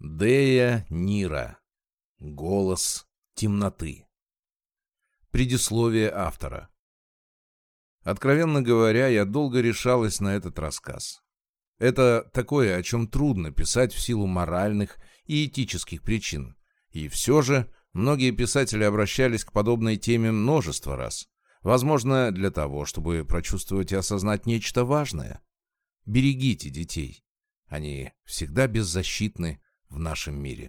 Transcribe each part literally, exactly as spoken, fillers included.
Дея Нира. Голос темноты. Предисловие автора. Откровенно говоря, я долго решалась на этот рассказ. Это такое, о чем трудно писать в силу моральных и этических причин. И все же многие писатели обращались к подобной теме множество раз. Возможно, для того, чтобы прочувствовать и осознать нечто важное. Берегите детей. Они всегда беззащитны в нашем мире.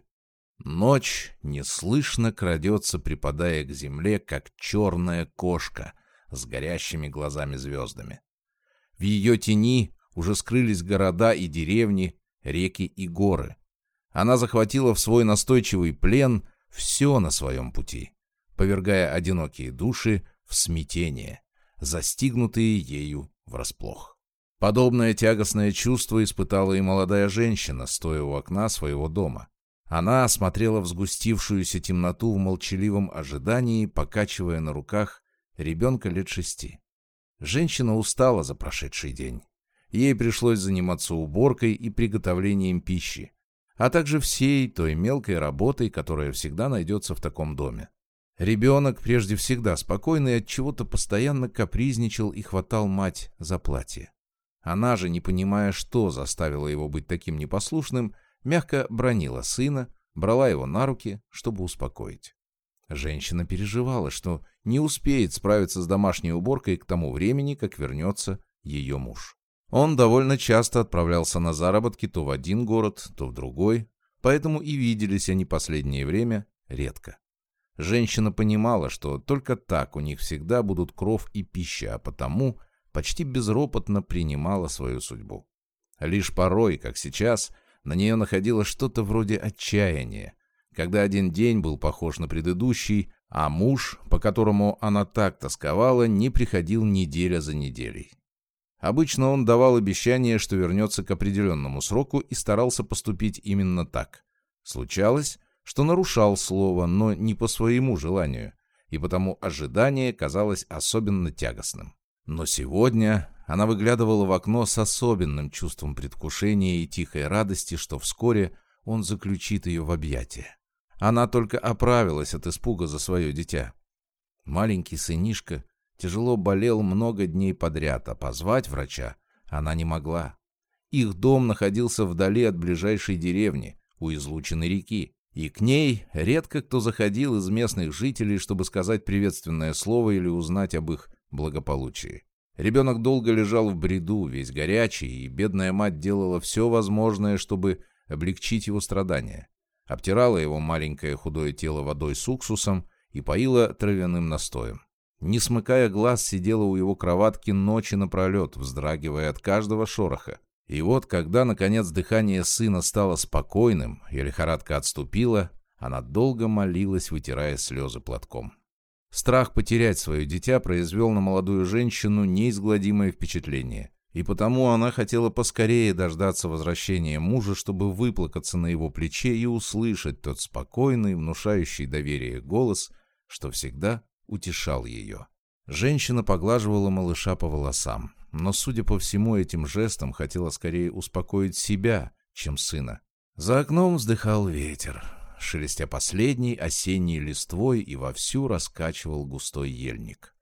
Ночь неслышно крадется, припадая к земле, как черная кошка с горящими глазами-звездами. В ее тени уже скрылись города и деревни, реки и горы. Она захватила в свой настойчивый плен все на своем пути, повергая одинокие души в смятение, застигнутые ею врасплох. Подобное тягостное чувство испытала и молодая женщина, стоя у окна своего дома. Она смотрела в сгустившуюся темноту в молчаливом ожидании, покачивая на руках ребенка лет шести. Женщина устала за прошедший день. Ей пришлось заниматься уборкой и приготовлением пищи, а также всей той мелкой работой, которая всегда найдется в таком доме. Ребенок, прежде всегда спокойный, отчего-то постоянно капризничал и хватал мать за платье. Она же, не понимая, что заставило его быть таким непослушным, мягко бранила сына, брала его на руки, чтобы успокоить. Женщина переживала, что не успеет справиться с домашней уборкой к тому времени, как вернется ее муж. Он довольно часто отправлялся на заработки то в один город, то в другой, поэтому и виделись они последнее время редко. Женщина понимала, что только так у них всегда будут кров и пища, а потому почти безропотно принимала свою судьбу. Лишь порой, как сейчас, на нее находило что-то вроде отчаяния, когда один день был похож на предыдущий, а муж, по которому она так тосковала, не приходил неделя за неделей. Обычно он давал обещание, что вернется к определенному сроку, и старался поступить именно так. Случалось, что нарушал слово, но не по своему желанию, и потому ожидание казалось особенно тягостным. Но сегодня она выглядывала в окно с особенным чувством предвкушения и тихой радости, что вскоре он заключит ее в объятия. Она только оправилась от испуга за свое дитя. Маленький сынишка тяжело болел много дней подряд, а позвать врача она не могла. Их дом находился вдали от ближайшей деревни, у излученной реки, и к ней редко кто заходил из местных жителей, чтобы сказать приветственное слово или узнать об их благополучии. Ребенок долго лежал в бреду, весь горячий, и бедная мать делала все возможное, чтобы облегчить его страдания. Обтирала его маленькое худое тело водой с уксусом и поила травяным настоем. Не смыкая глаз, сидела у его кроватки ночи напролет, вздрагивая от каждого шороха. И вот, когда, наконец, дыхание сына стало спокойным и лихорадка отступила, она долго молилась, вытирая слезы платком. Страх потерять свое дитя произвел на молодую женщину неизгладимое впечатление, и потому она хотела поскорее дождаться возвращения мужа, чтобы выплакаться на его плече и услышать тот спокойный, внушающий доверие голос, что всегда утешал ее. Женщина поглаживала малыша по волосам, но, судя по всему, этим жестом хотела скорее успокоить себя, чем сына. За окном вздыхал ветер, шелестя последней осенней листвой, и вовсю раскачивал густой ельник.